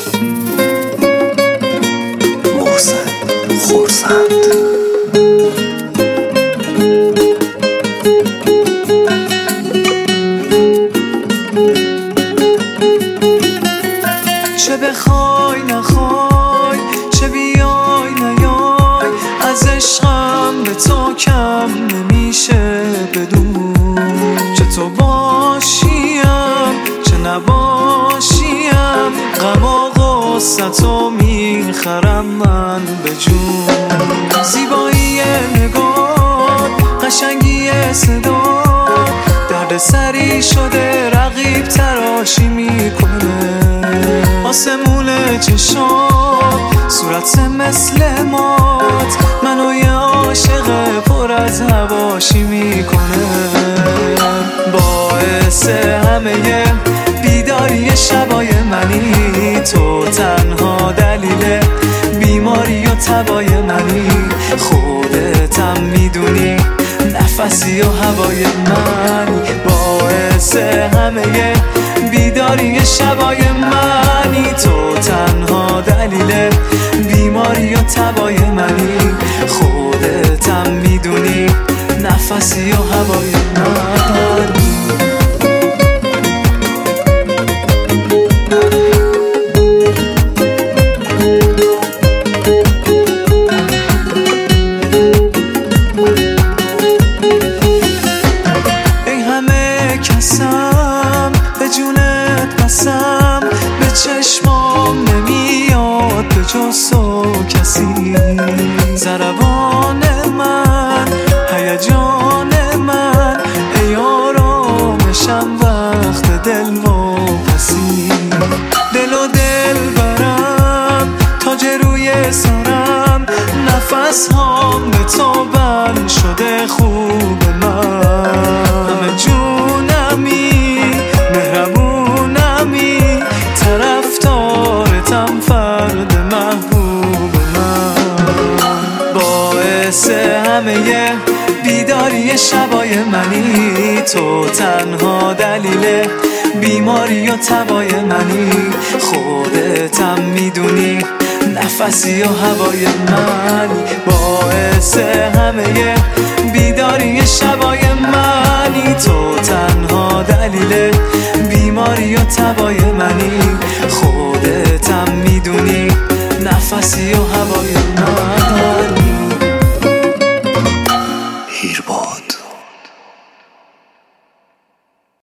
محسن خورسند. چه بخوای نخوای، چه بیای نیای، از عشقم به تو کم نمیشه بدون. چه تو باشیم چه نباشیم، غم و غصتو میخرم من به جون. زیبایی نگاه، قشنگی صدا، درد سری شده رقیب تراشی میکنه. آسمون چشات، صورت مثل مات، منو یه عاشق پر از هواشی میکنه. باعث همه بیداری شبای منی، تو تنها دلیل بیماری و تبای منی. خودتم میدونی نفسی و هوای منی، باعث همه بیداری شبای منی. تو تنها دلیل بیماری و تبای منی، خودتم میدونی نفسی و هوای منی. به جونت بسم، به چشمام نمیاد به جز تو کسی. ضربان من، هیجان من، ای آرامشم وقت دل و پسی. دل و دل برم تاج روی سرم، نفس هام به تو بند شده خوب من. همه جونمی، مهربونمی، طرفدارتم، فرد محبوب من. باعث همه بیداری شبای منی، تو تنها دلیل بیماری و تبای منی. خودتم میدونی نفسی و هوای منی، باعث همه بیداری شبای منی. تو تنها دلیل بیماری و تبای منی، خودتم میدونی نفسی و هوای منی.